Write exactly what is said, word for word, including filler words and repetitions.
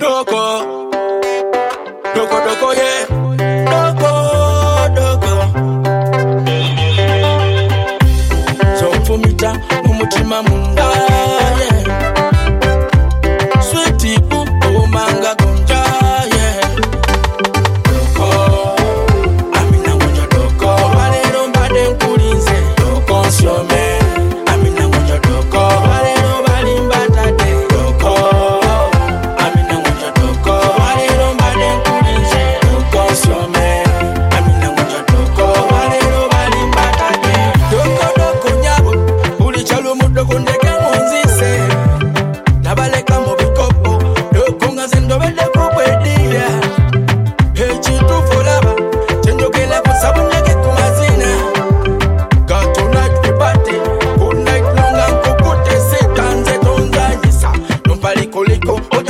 Doko, doko, doko, yeah. Doko, doko. Zomfumita mumutima munda, yeah. Sweetie boo, oh manga gonja, yeah. Doko, amina moja doko. Walero mbade nkulinze, doko nsiome. Amina moja doko. Walero balimbata de, doko. Amina moja doko. Walero mbade nkulinze, doko nsiome. Amina moja doko. Walero balimbata de, doko doko nyabo. Uli chalo mudoko ndege ngunzise. Nabaleka mu bikopo, doko nga zendobele kubwedia. Echitu folaba, chenjogela kusabuneke kumazina. Got tonight we party, good night long and kukute setanze tonzanyisa. Numpali koliko,